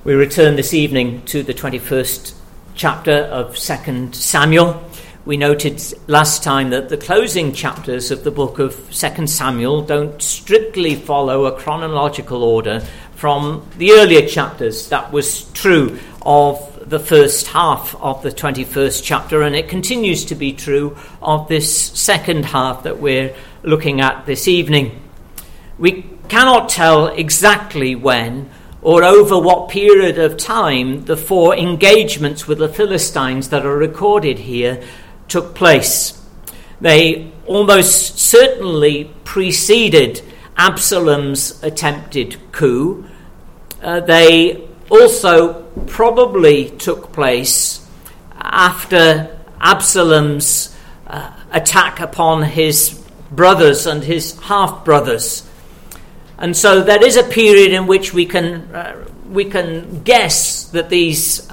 We return this evening to the 21st chapter of 2 Samuel. We noted last time that the closing chapters of the book of 2 Samuel don't strictly follow a chronological order from the earlier chapters. That was true of the first half of the 21st chapter, and it continues to be true of this second half that we're looking at this evening. We cannot tell exactly when or over what period of time the four engagements with the Philistines that are recorded here took place. They almost certainly preceded Absalom's attempted coup. They also probably took place after Absalom's attack upon his brothers and his half-brothers. And so there is a period in which we can guess that these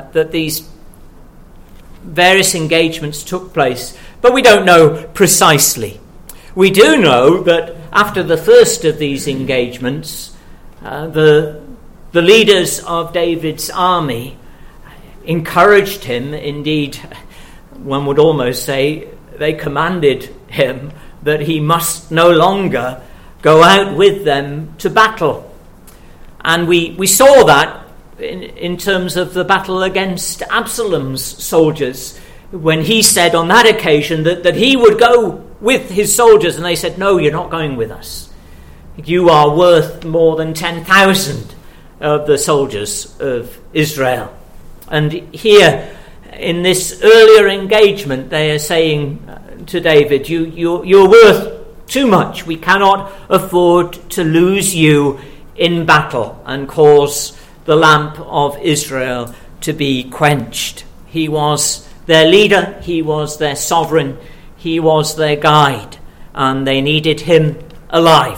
various engagements took place, but we don't know precisely. We do know that after the first of these engagements, the leaders of David's army encouraged him. Indeed, one would almost say they commanded him that he must no longer go out with them to battle. And we saw that in terms of the battle against Absalom's soldiers, when he said on that occasion that he would go with his soldiers, and they said, "No, you're not going with us. You are worth more than 10,000 of the soldiers of Israel." And here, in this earlier engagement, they are saying to David, you're worth too much. We cannot afford to lose you in battle and cause the lamp of Israel to be quenched. He was their leader, he was their sovereign, he was their guide, and they needed him alive.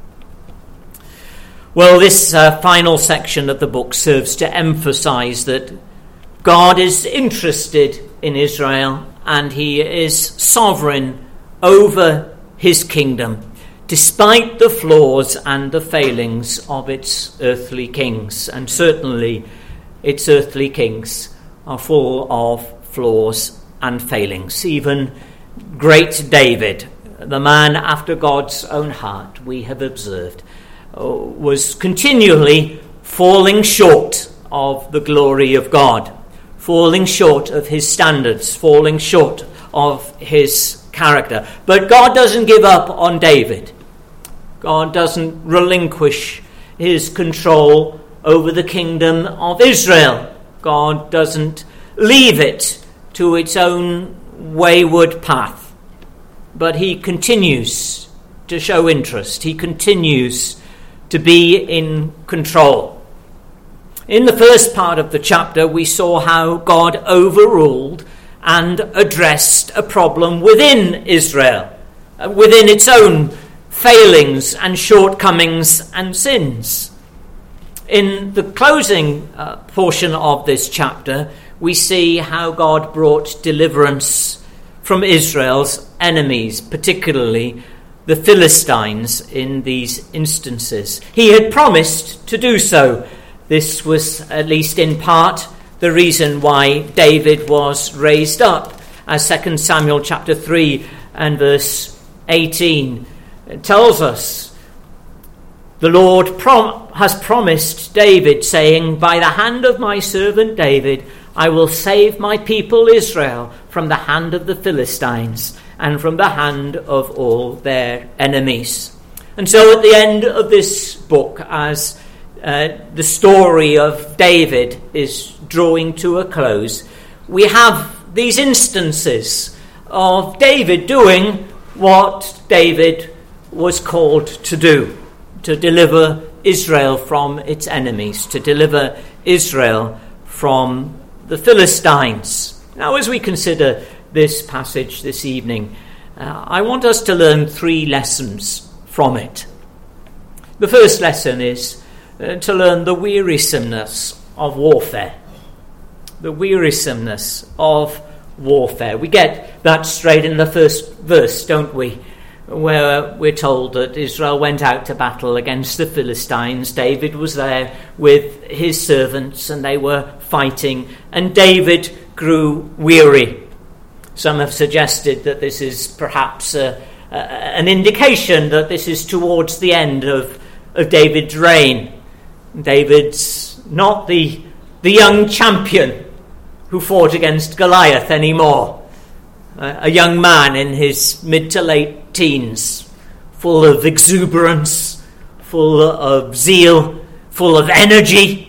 Well, this final section of the book serves to emphasize that God is interested in Israel and he is sovereign over his kingdom, despite the flaws and the failings of its earthly kings. And certainly its earthly kings are full of flaws and failings. Even great David, the man after God's own heart, we have observed, was continually falling short of the glory of God, falling short of his standards, falling short of his character. But God doesn't give up on David. God doesn't relinquish his control over the kingdom of Israel. God doesn't leave it to its own wayward path. But he continues to show interest. He continues to be in control. In the first part of the chapter, we saw how God overruled and addressed a problem within Israel, within its own failings and shortcomings and sins. In the closing portion of this chapter, we see how God brought deliverance from Israel's enemies, particularly the Philistines in these instances. He had promised to do so. This was, at least in part, the reason why David was raised up, as 2 Samuel chapter 3 and verse 18 tells us. The Lord has promised David, saying, "By the hand of my servant David, I will save my people Israel from the hand of the Philistines and from the hand of all their enemies." And so at the end of this book, as the story of David is drawing to a close, we have these instances of David doing what David was called to do, to deliver Israel from its enemies, to deliver Israel from the Philistines. Now, as we consider this passage this evening, I want us to learn three lessons from it. The first lesson is to learn the wearisomeness of warfare. The wearisomeness of warfare. We get that straight in the first verse, don't we? where we're told that Israel went out to battle against the Philistines. David was there with his servants, and they were fighting, and David grew weary. Some have suggested that this is perhaps an indication that this is towards the end of David's reign. David's not the young champion who fought against Goliath anymore. A young man in his mid to late teens, full of exuberance, full of zeal, full of energy.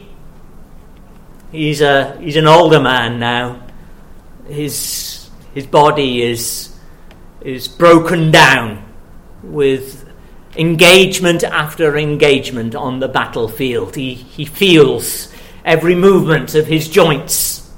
He's an older man now. His body is broken down with engagement after engagement on the battlefield. He feels every movement of his joints,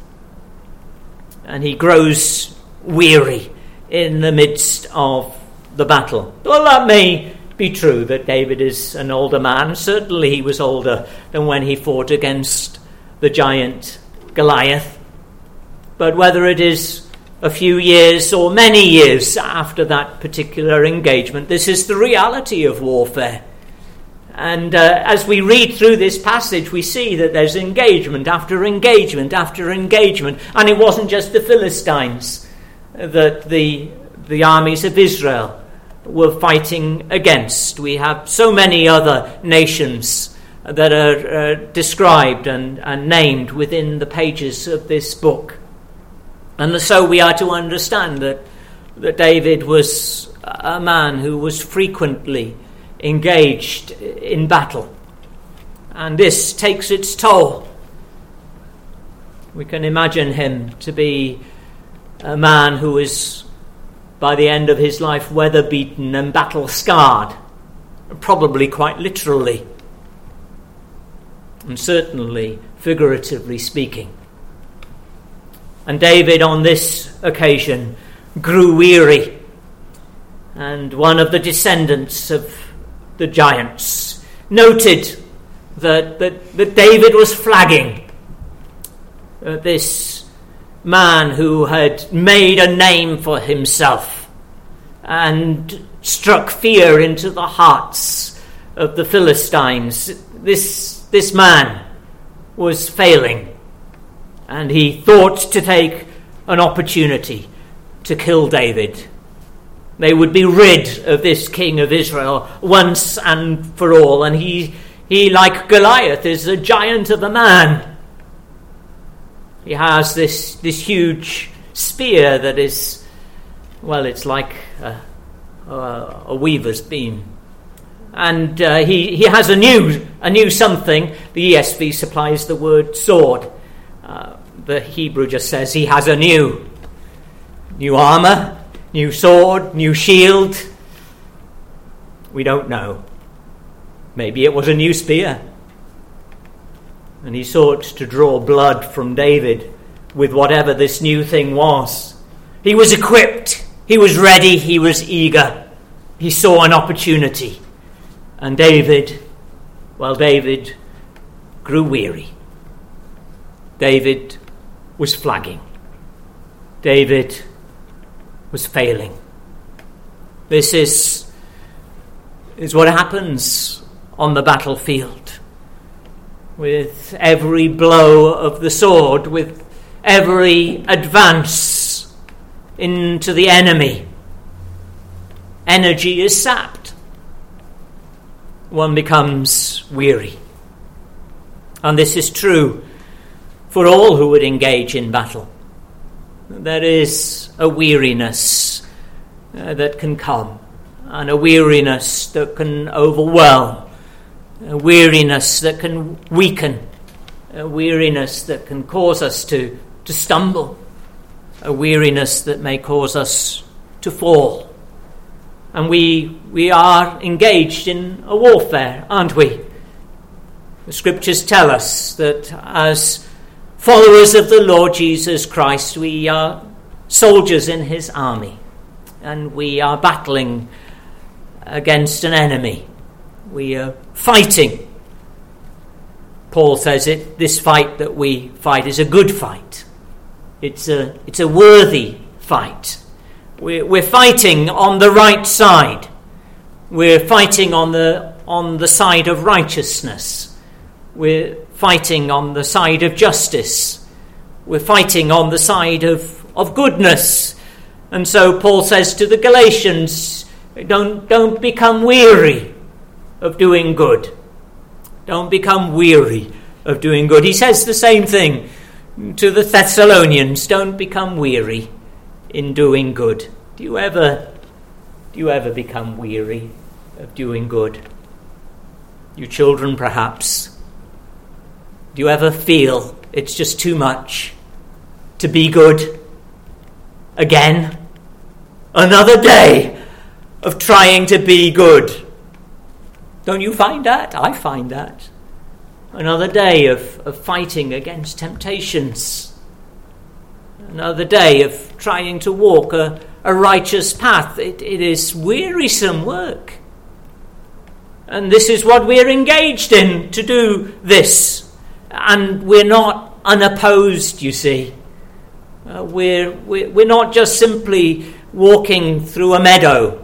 and he grows weary in the midst of the battle. Well, that may be true that David is an older man. Certainly he was older than when he fought against the giant Goliath. But whether it is a few years or many years after that particular engagement, this is the reality of warfare. And as we read through this passage, we see that there's engagement after engagement after engagement. And it wasn't just the Philistines that the armies of Israel were fighting against. We have so many other nations that are described and named within the pages of this book. And so we are to understand that David was a man who was frequently engaged in battle. And this takes its toll. We can imagine him to be a man who is, by the end of his life, weather-beaten and battle-scarred, probably quite literally, and certainly figuratively speaking. And David, on this occasion, grew weary, and one of the descendants of the giants noted that David was flagging. This man who had made a name for himself and struck fear into the hearts of the Philistines. This man was failing, and he thought to take an opportunity to kill David. They would be rid of this king of Israel once and for all, and he like Goliath, is a giant of a man. He has this huge spear that is, well, it's like a weaver's beam. And he has a new something. The ESV supplies the word sword. The Hebrew just says he has a new armor, new sword, new shield. We don't know. Maybe it was a new spear. And he sought to draw blood from David with whatever this new thing was. He was equipped. He was ready. He was eager. He saw an opportunity. And David grew weary. David was flagging. David was failing. This is what happens on the battlefield. With every blow of the sword, with every advance into the enemy, energy is sapped. One becomes weary. And this is true for all who would engage in battle. There is a weariness that can come, and a weariness that can overwhelm, a weariness that can weaken, a weariness that can cause us to stumble, a weariness that may cause us to fall. And we are engaged in a warfare, aren't we? The scriptures tell us that as followers of the Lord Jesus Christ, we are soldiers in his army, and we are battling against an enemy. We are fighting. Paul says this fight that we fight is a good fight. It's a worthy fight. We're fighting on the right side. We're fighting on the side of righteousness. We're fighting on the side of justice. We're fighting on the side of goodness. And so Paul says to the Galatians, don't become weary of doing good. Don't become weary of doing good. He says the same thing to the Thessalonians. Don't become weary in doing good. Do you ever become weary of doing good? You children, perhaps. Do you ever feel it's just too much to be good? Again, another day of trying to be good. Don't you find that? I find that. Another day of fighting against temptations. Another day of trying to walk a righteous path. It is wearisome work. And this is what we're engaged in, to do this. And we're not unopposed, you see. We're not just simply walking through a meadow,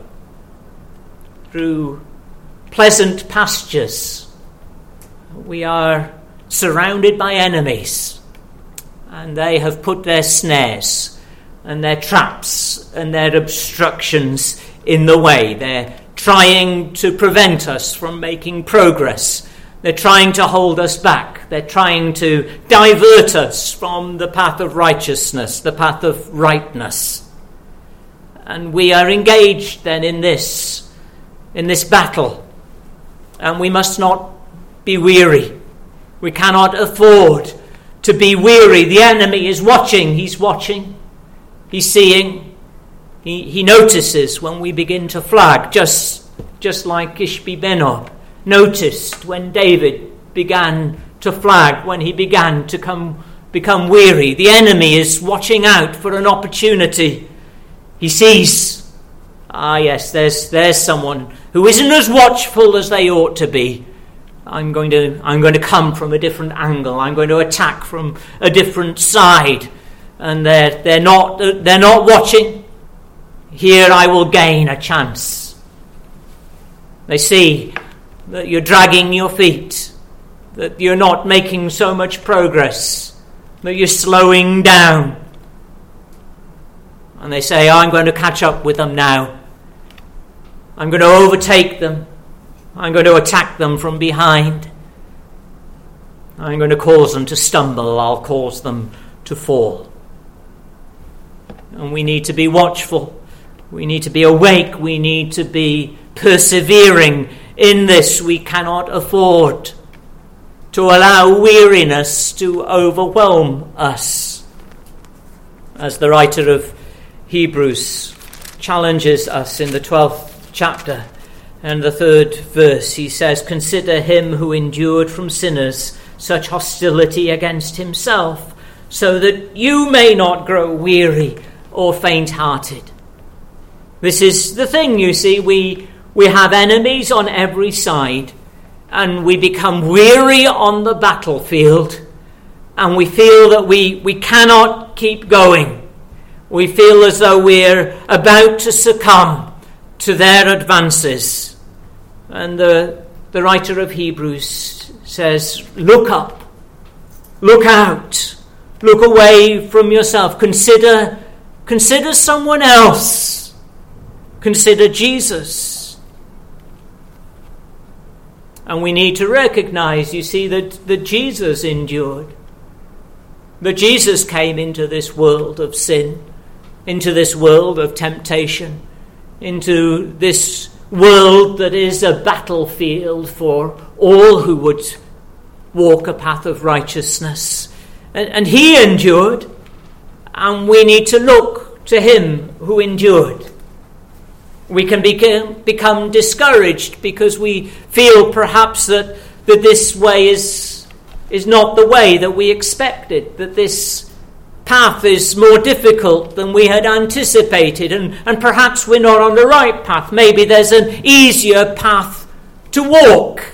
through pleasant pastures. We are surrounded by enemies, and they have put their snares and their traps and their obstructions in the way. They're trying to prevent us from making progress. They're trying to hold us back. They're trying to divert us from the path of righteousness, the path of rightness. And we are engaged then in this battle. And we must not be weary. We cannot afford to be weary. The enemy is watching. He's watching. He's seeing. He notices when we begin to flag, just like Ishbi-Benob noticed when David began to flag, when he began to become weary. The enemy is watching out for an opportunity. He sees, yes, there's someone who isn't as watchful as they ought to be. I'm going to come from a different angle. I'm going to attack from a different side, and they're not watching. Here I will gain a chance. They see that you're dragging your feet, that you're not making so much progress, that you're slowing down. And they say, I'm going to catch up with them now. I'm going to overtake them. I'm going to attack them from behind. I'm going to cause them to stumble. I'll cause them to fall. And we need to be watchful. We need to be awake. We need to be persevering in this. We cannot afford to allow weariness to overwhelm us. As the writer of Hebrews challenges us in the 12th chapter and the 3rd verse, he says, "Consider him who endured from sinners such hostility against himself, so that you may not grow weary or faint-hearted." This is the thing, you see. We have enemies on every side, and we become weary on the battlefield, and we feel that we cannot keep going. We feel as though we're about to succumb to their advances. And the writer of Hebrews says, look up, look out, look away from yourself. Consider someone else. Consider Jesus. And we need to recognize, you see, that Jesus endured. That Jesus came into this world of sin, into this world of temptation, into this world that is a battlefield for all who would walk a path of righteousness. And he endured, and we need to look to him who endured. We can become discouraged because we feel perhaps that this way is not the way that we expected, that this path is more difficult than we had anticipated, and perhaps we're not on the right path. Maybe there's an easier path to walk,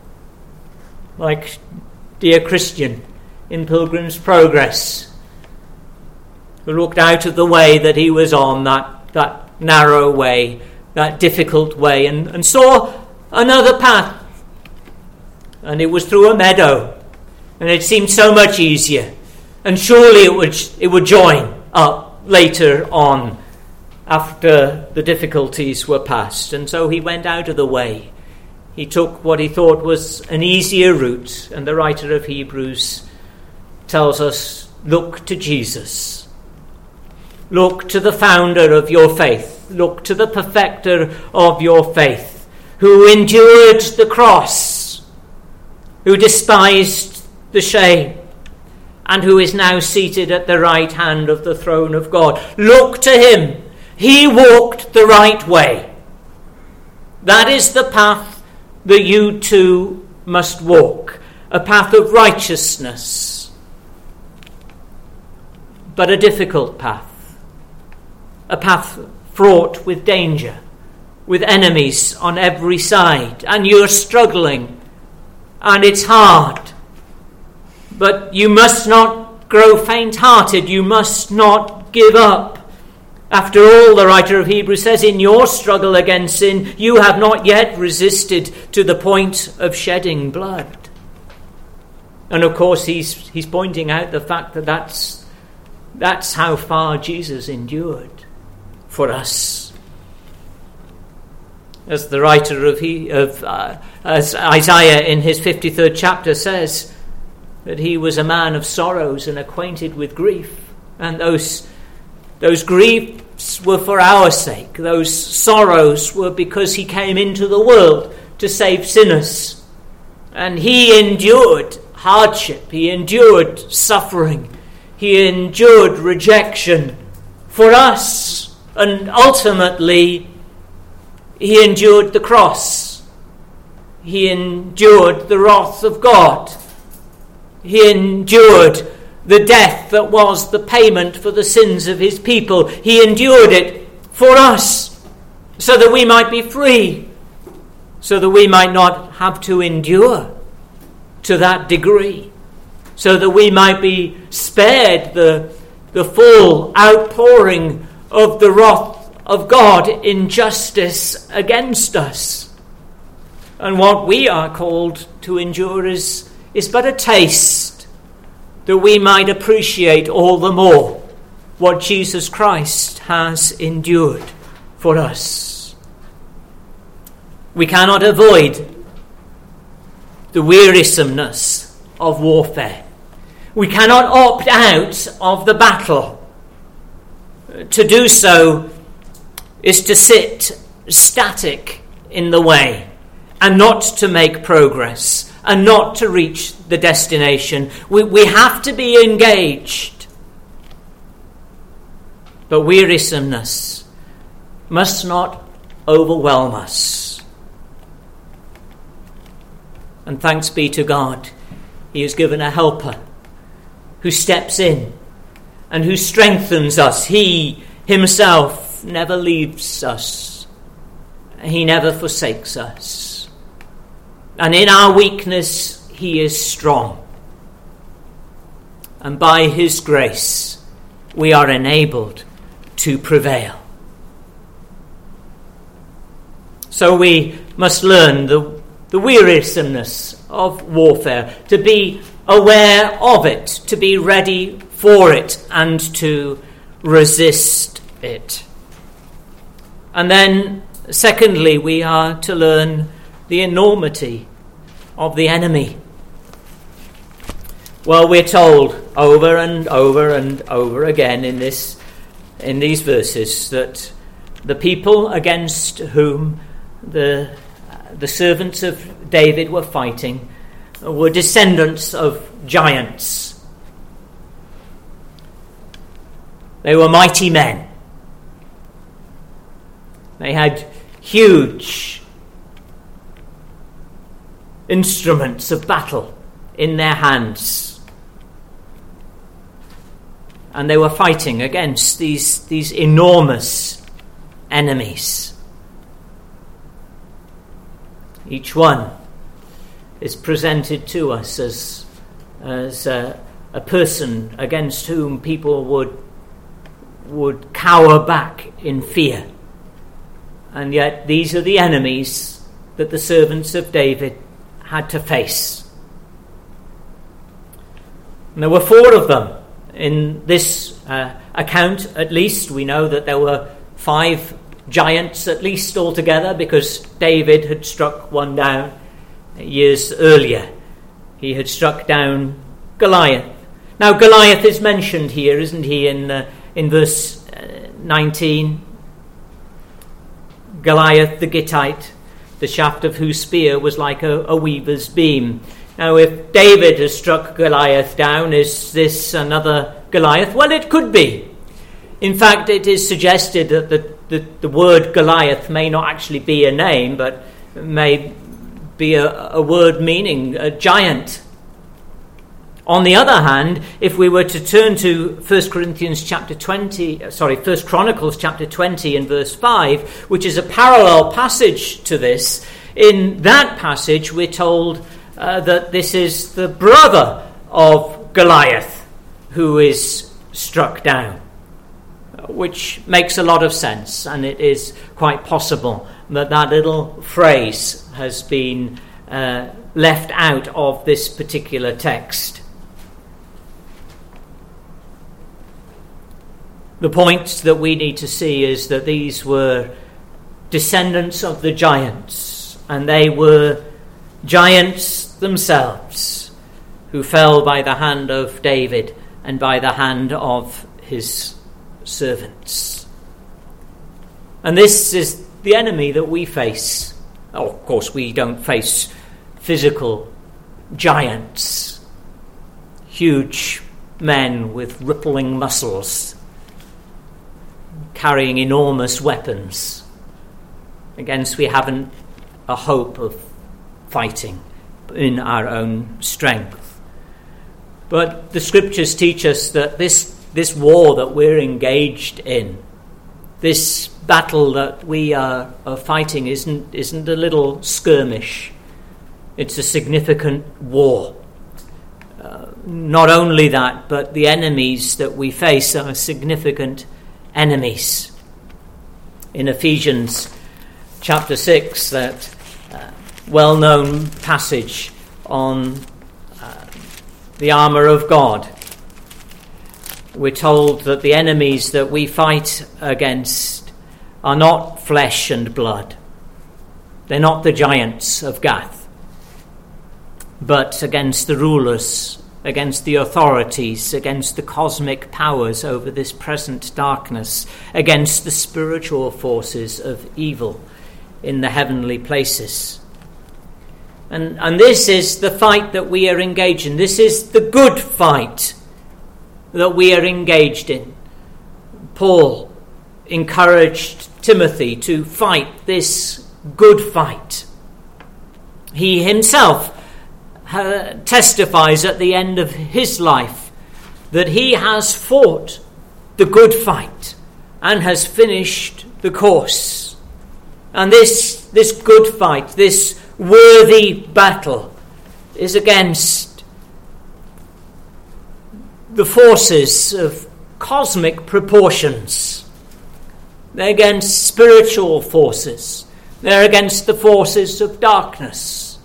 like dear Christian in Pilgrim's Progress, who looked out of the way that he was on, that narrow way, that difficult way and saw another path. And it was through a meadow. And it seemed so much easier. And surely it would join up later on after the difficulties were past. And so he went out of the way. He took what he thought was an easier route. And the writer of Hebrews tells us, look to Jesus. Look to the founder of your faith. Look to the perfecter of your faith, who endured the cross, who despised the shame, and who is now seated at the right hand of the throne of God. Look to him. He walked the right way. That is the path that you too must walk, a path of righteousness, but a difficult path, a path fraught with danger, with enemies on every side, and you're struggling, and it's hard. But you must not grow faint-hearted. You must not give up. After all, the writer of Hebrews says, in your struggle against sin, you have not yet resisted to the point of shedding blood. And of course, he's pointing out the fact that that's how far Jesus endured for us. As the writer as Isaiah in his 53rd chapter says, that he was a man of sorrows and acquainted with grief. And those griefs were for our sake. Those sorrows were because he came into the world to save sinners. And he endured hardship. He endured suffering. He endured rejection for us. And ultimately, he endured the cross. He endured the wrath of God. He endured the death that was the payment for the sins of his people. He endured it for us, so that we might be free, so that we might not have to endure to that degree, so that we might be spared the full outpouring of the wrath of God in justice against us. And what we are called to endure is but a taste, that we might appreciate all the more what Jesus Christ has endured for us. We cannot avoid the wearisomeness of warfare. We cannot opt out of the battle. To do so is to sit static in the way and not to make progress and not to reach the destination. We have to be engaged. But wearisomeness must not overwhelm us. And thanks be to God, he has given a helper who steps in and who strengthens us. He himself never leaves us. He never forsakes us. And in our weakness, he is strong. And by his grace, we are enabled to prevail. So we must learn the wearisomeness of warfare, to be aware of it, to be ready for it, and to resist it. And then, secondly, we are to learn the enormity of the enemy. Well, we're told over and over and over again in these verses that the people against whom the servants of David were fighting were descendants of giants. They were mighty men. They had huge instruments of battle in their hands. And they were fighting against these enormous enemies. Each one is presented to us as a person against whom people would cower back in fear And yet these are the enemies that the servants of David had to face. And there were 4 of them. In this account, at least, we know that there were 5 giants at least altogether, because David had struck one down years earlier. He had struck down Goliath. Now Goliath is mentioned here, isn't he, in verse 19? Goliath the Gittite, the shaft of whose spear was like a weaver's beam. Now, if David has struck Goliath down, is this another Goliath? Well, it could be. In fact, it is suggested that the word Goliath may not actually be a name, but may be a word meaning a giant. On the other hand, if we were to turn to 1 Chronicles chapter 20 and verse 5, which is a parallel passage to this, in that passage we're told that this is the brother of Goliath who is struck down, which makes a lot of sense, and it is quite possible that little phrase has been left out of this particular text. The point that we need to see is that these were descendants of the giants, and they were giants themselves who fell by the hand of David and by the hand of his servants. And this is the enemy that we face. Oh, of course, we don't face physical giants, huge men with rippling muscles, carrying enormous weapons, against we haven't a hope of fighting in our own strength. But the scriptures teach us that this war that we're engaged in, this battle that we are fighting, isn't a little skirmish. It's a significant war. Not only that, but the enemies that we face are significant enemies. In Ephesians chapter 6, that well-known passage on the armour of God, we're told that the enemies that we fight against are not flesh and blood. They're not the giants of Gath, but against the rulers, against the authorities, against the cosmic powers over this present darkness, against the spiritual forces of evil in the heavenly places. And this is the fight that we are engaged in. This is the good fight that we are engaged in. Paul encouraged Timothy to fight this good fight. He himself testifies at the end of his life that he has fought the good fight and has finished the course. And this good fight, this worthy battle, is against the forces of cosmic proportions. They're against spiritual forces. They're against the forces of darkness.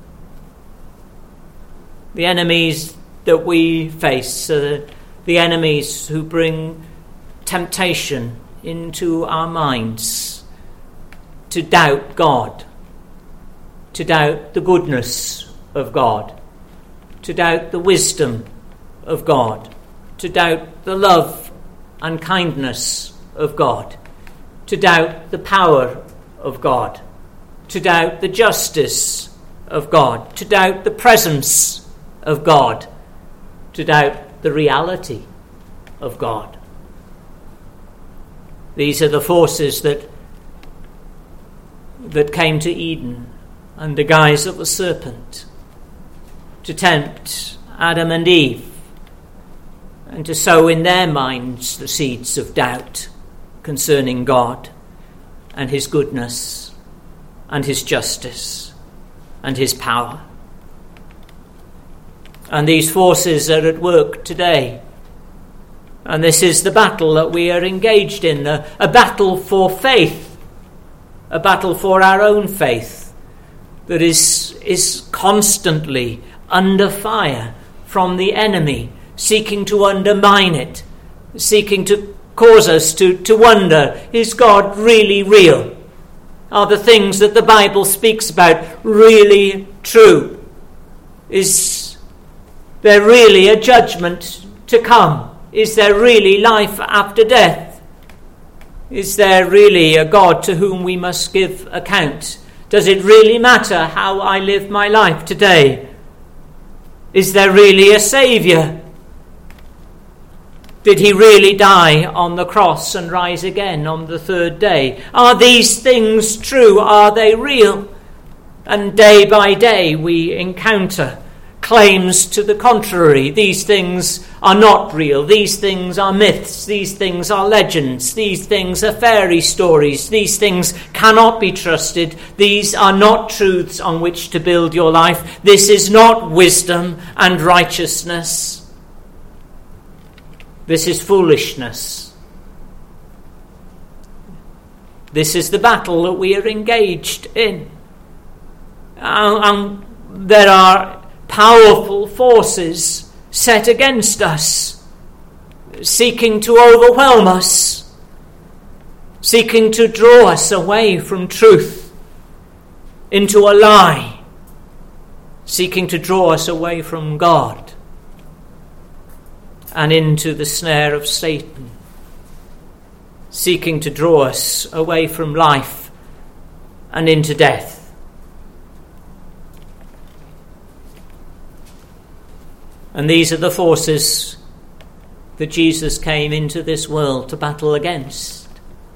The enemies that we face are the enemies who bring temptation into our minds to doubt God, to doubt the goodness of God, to doubt the wisdom of God, to doubt the love and kindness of God, to doubt the power of God, to doubt the justice of God, to doubt the presence of God, to doubt the reality of God. These are the forces that came to Eden under guise of a serpent to tempt Adam and Eve and to sow in their minds the seeds of doubt concerning God and his goodness and his justice and his power. And these forces are at work today. And this is the battle that we are engaged in, a battle for faith, a battle for our own faith that is constantly under fire from the enemy, seeking to undermine it, seeking to cause us to wonder, is God really real? Are the things that the Bible speaks about really true? Is there really a judgment to come? Is there really life after death? Is there really a God to whom we must give account? Does it really matter how I live my life today? Is there really a Saviour? Did he really die on the cross and rise again on the third day? Are these things true? Are they real? And day by day we encounter claims to the contrary. These things are not real. These things are myths. These things are legends. These things are fairy stories. These things cannot be trusted. These are not truths on which to build your life. This is not wisdom and righteousness. This is foolishness. This is the battle that we are engaged in. And there are powerful forces set against us, seeking to overwhelm us, seeking to draw us away from truth into a lie, seeking to draw us away from God and into the snare of Satan, seeking to draw us away from life and into death. And these are the forces that Jesus came into this world to battle against.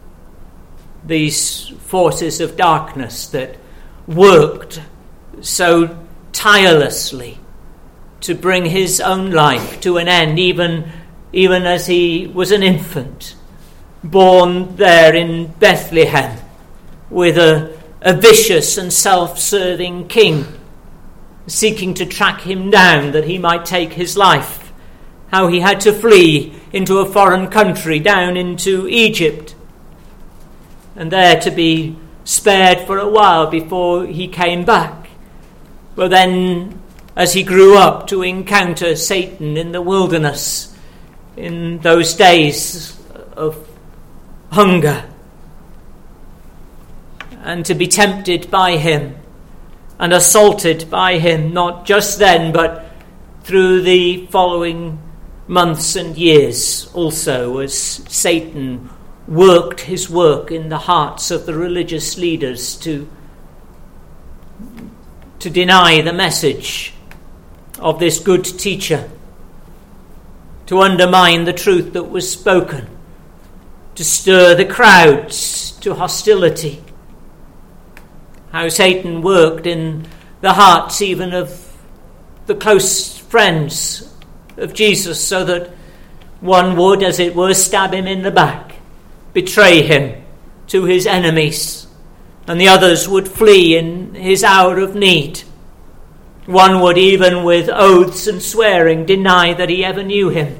These forces of darkness that worked so tirelessly to bring his own life to an end, even as he was an infant, born there in Bethlehem with a vicious and self-serving king, seeking to track him down that he might take his life. How he had to flee into a foreign country, down into Egypt, and there to be spared for a while before he came back. But then, as he grew up, to encounter Satan in the wilderness, in those days of hunger, and to be tempted by him and assaulted by him, not just then, but through the following months and years also, as Satan worked his work in the hearts of the religious leaders to deny the message of this good teacher, to undermine the truth that was spoken, to stir the crowds to hostility. How Satan worked in the hearts even of the close friends of Jesus, so that one would, as it were, stab him in the back, betray him to his enemies, and the others would flee in his hour of need. One would, even with oaths and swearing, deny that he ever knew him.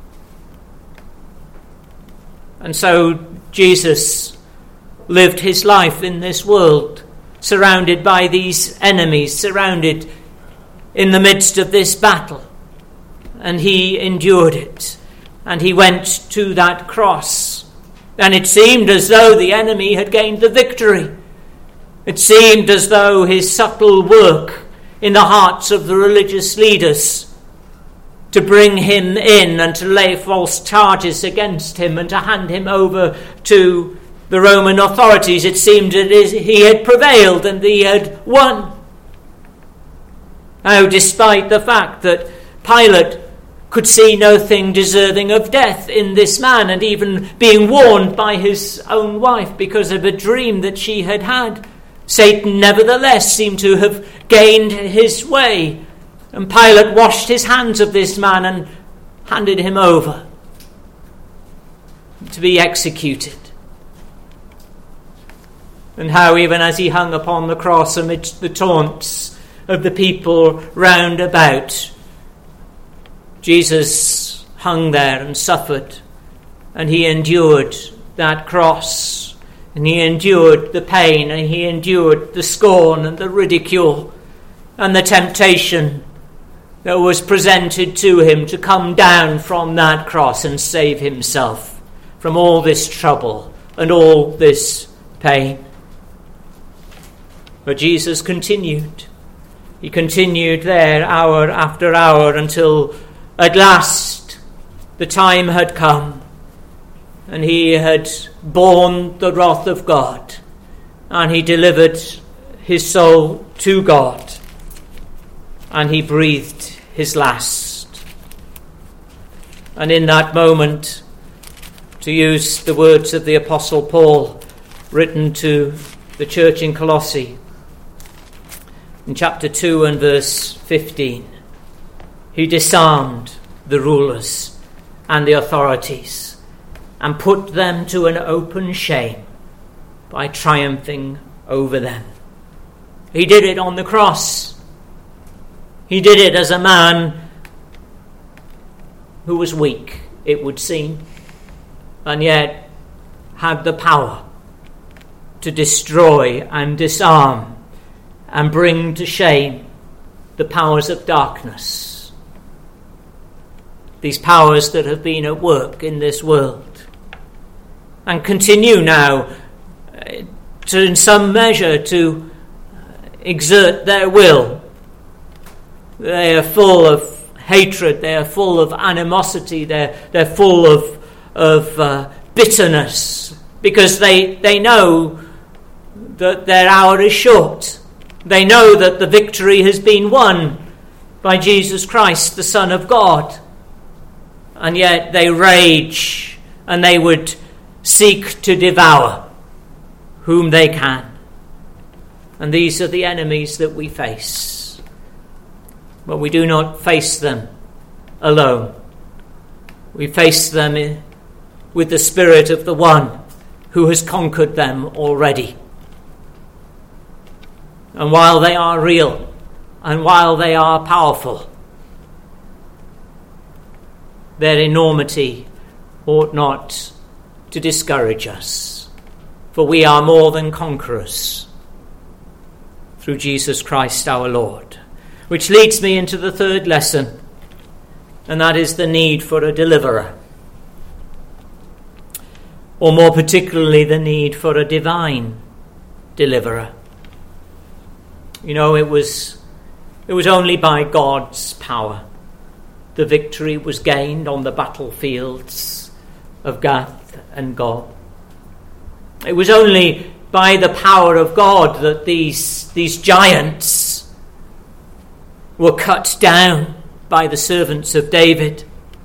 And so Jesus lived his life in this world, surrounded by these enemies, surrounded in the midst of this battle. And he endured it. And he went to that cross. And it seemed as though the enemy had gained the victory. It seemed as though his subtle work in the hearts of the religious leaders to bring him in and to lay false charges against him and to hand him over to the Roman authorities, it seemed that he had prevailed and he had won. Now, despite the fact that Pilate could see no thing deserving of death in this man, and even being warned by his own wife because of a dream that she had had, Satan nevertheless seemed to have gained his way. And Pilate washed his hands of this man and handed him over to be executed. And how even as he hung upon the cross amidst the taunts of the people round about, Jesus hung there and suffered, and he endured that cross, And he endured the pain, and he endured the scorn and the ridicule and the temptation that was presented to him to come down from that cross and save himself from all this trouble and all this pain. But Jesus continued. He continued there hour after hour until at last the time had come and he had borne the wrath of God and he delivered his soul to God and he breathed his last. And in that moment, to use the words of the Apostle Paul written to the church in Colossae, in chapter 2 and verse 15, he disarmed the rulers and the authorities and put them to an open shame by triumphing over them. He did it on the cross. He did it as a man who was weak, it would seem, and yet had the power to destroy and disarm and bring to shame the powers of darkness, these powers that have been at work in this world and continue now to, in some measure, to exert their will. They are full of hatred, they are full of animosity, they're full of bitterness, because they know that their hour is short. They know that the victory has been won by Jesus Christ, the Son of God. And yet they rage and they would seek to devour whom they can. And these are the enemies that we face. But we do not face them alone. We face them with the spirit of the one who has conquered them already. And while they are real, and while they are powerful, their enormity ought not to discourage us, for we are more than conquerors through Jesus Christ our Lord. Which leads me into the third lesson, and that is the need for a deliverer, or more particularly the need for a divine deliverer. You know, it was only by God's power the victory was gained on the battlefields of Gath and Gob. It was only by the power of God that these giants were cut down by the servants of David.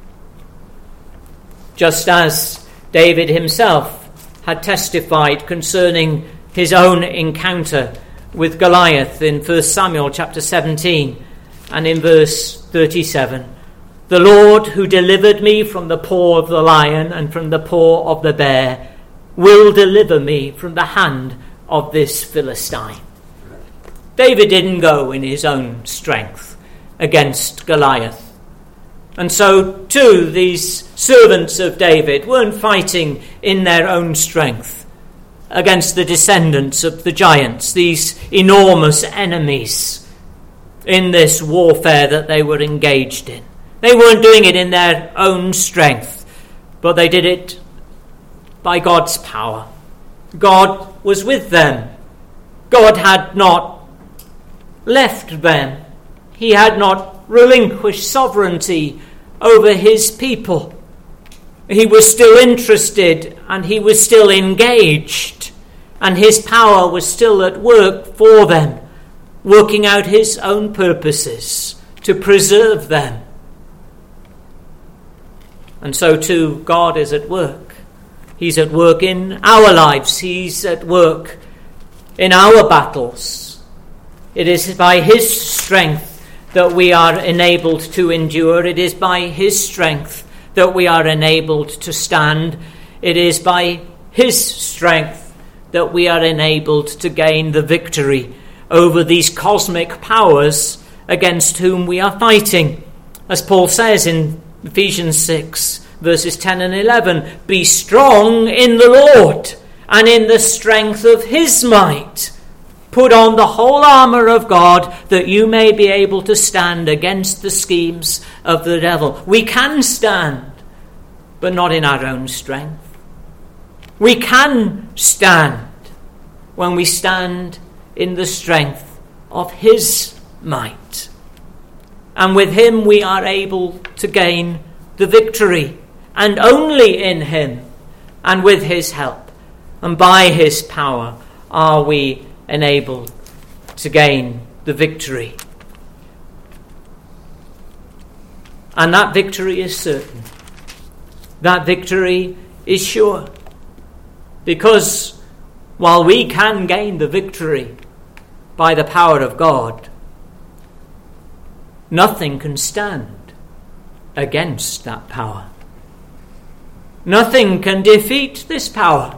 Just as David himself had testified concerning his own encounter with Goliath in 1 Samuel chapter 17 and in verse 37. The Lord who delivered me from the paw of the lion and from the paw of the bear will deliver me from the hand of this Philistine. David didn't go in his own strength against Goliath. And so too these servants of David weren't fighting in their own strength against the descendants of the giants, these enormous enemies in this warfare that they were engaged in. They weren't doing it in their own strength, but they did it by God's power. God was with them. God had not left them. He had not relinquished sovereignty over his people. He was still interested and he was still engaged, and his power was still at work for them, working out his own purposes to preserve them. And so too God is at work. He's at work in our lives. He's at work in our battles. It is by his strength that we are enabled to endure. It is by his strength that we are enabled to stand. It is by his strength that we are enabled to gain the victory over these cosmic powers against whom we are fighting. As Paul says in Ephesians 6, verses 10 and 11, be strong in the Lord and in the strength of his might, put on the whole armour of God, that you may be able to stand against the schemes of the devil. We can stand, but not in our own strength. We can stand when we stand in the strength of his might. And with him we are able to gain the victory, and only in him and with his help and by his power are we enabled to gain the victory. And that victory is certain. That victory is sure. Because while we can gain the victory by the power of God, nothing can stand against that power. Nothing can defeat this power.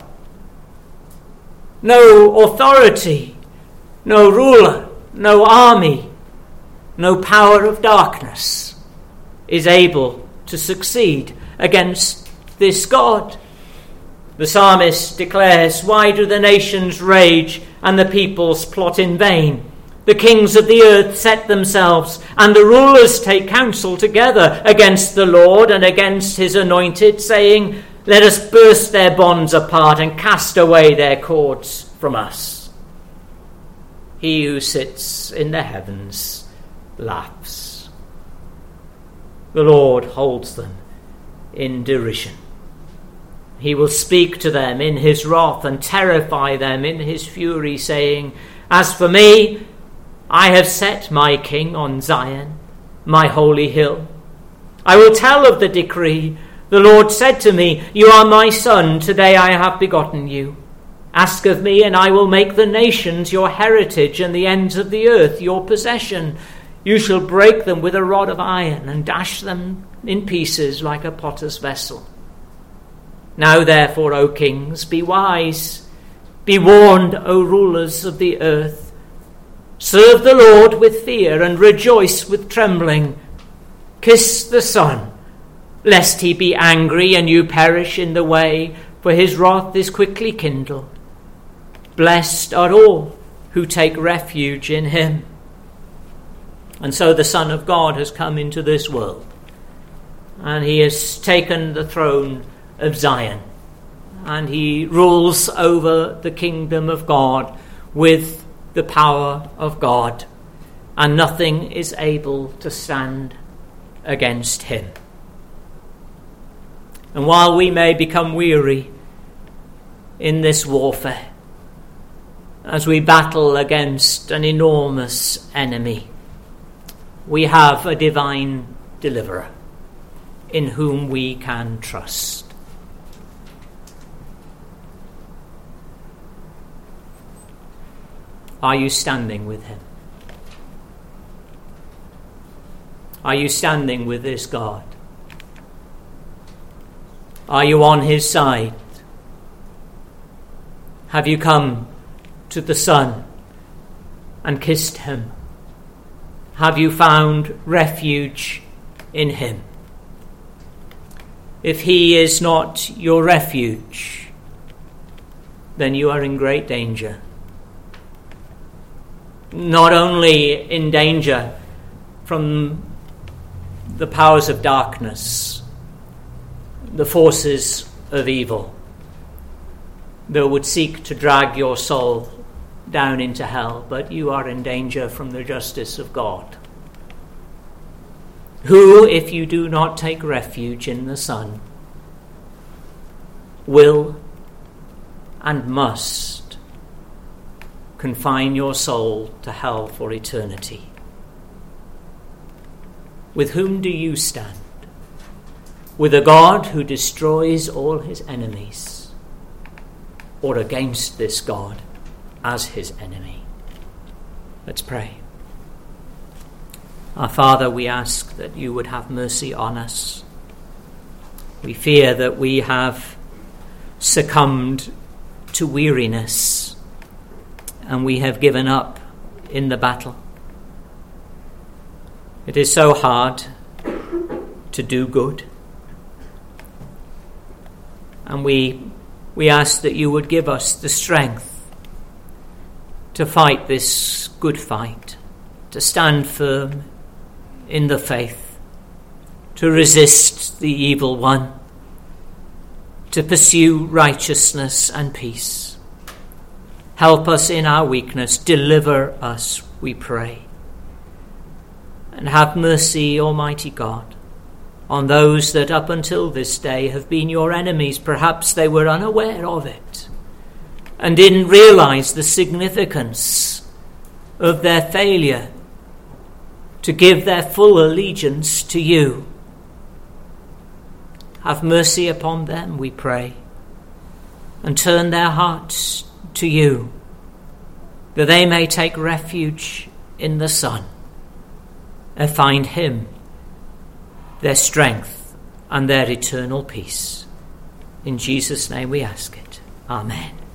No authority, no ruler, no army, no power of darkness is able to succeed against this God. The psalmist declares, "Why do the nations rage and the peoples plot in vain? The kings of the earth set themselves, and the rulers take counsel together against the Lord and against his anointed, saying, Let us burst their bonds apart and cast away their cords from us." He who sits in the heavens laughs. The Lord holds them in derision. He will speak to them in his wrath and terrify them in his fury, saying, "As for me, I have set my king on Zion, my holy hill. I will tell of the decree. The Lord said to me, You are my son, today I have begotten you. Ask of me, and I will make the nations your heritage and the ends of the earth your possession. You shall break them with a rod of iron and dash them in pieces like a potter's vessel. Now therefore, O kings, be wise. Be warned, O rulers of the earth. Serve the Lord with fear and rejoice with trembling. Kiss the Son, lest he be angry and you perish in the way, for his wrath is quickly kindled. Blessed are all who take refuge in him." And so the Son of God has come into this world, and he has taken the throne of Zion, and he rules over the kingdom of God with the power of God, and nothing is able to stand against him. And while we may become weary in this warfare, as we battle against an enormous enemy, we have a divine deliverer in whom we can trust. Are you standing with him? Are you standing with this God? Are you on his side? Have you come to the Son and kissed him? Have you found refuge in him? If he is not your refuge, then you are in great danger. Not only in danger from the powers of darkness, the forces of evil that would seek to drag your soul down into hell, but you are in danger from the justice of God, who, if you do not take refuge in the Son, will and must confine your soul to hell for eternity. With whom do you stand? With a God who destroys all his enemies, or against this God as his enemy? Let's pray. Our Father, we ask that you would have mercy on us. We fear that we have succumbed to weariness and we have given up in the battle. It is so hard to do good, and we we ask that you would give us the strength to fight this good fight, to stand firm in the faith, to resist the evil one, to pursue righteousness and peace. Help us in our weakness. Deliver us, we pray. And have mercy, Almighty God, on those that up until this day have been your enemies. Perhaps they were unaware of it and didn't realize the significance of their failure to give their full allegiance to you. Have mercy upon them, we pray, and turn their hearts to you, that they may take refuge in the Son and find him their strength and their eternal peace. In Jesus' name we ask it. Amen.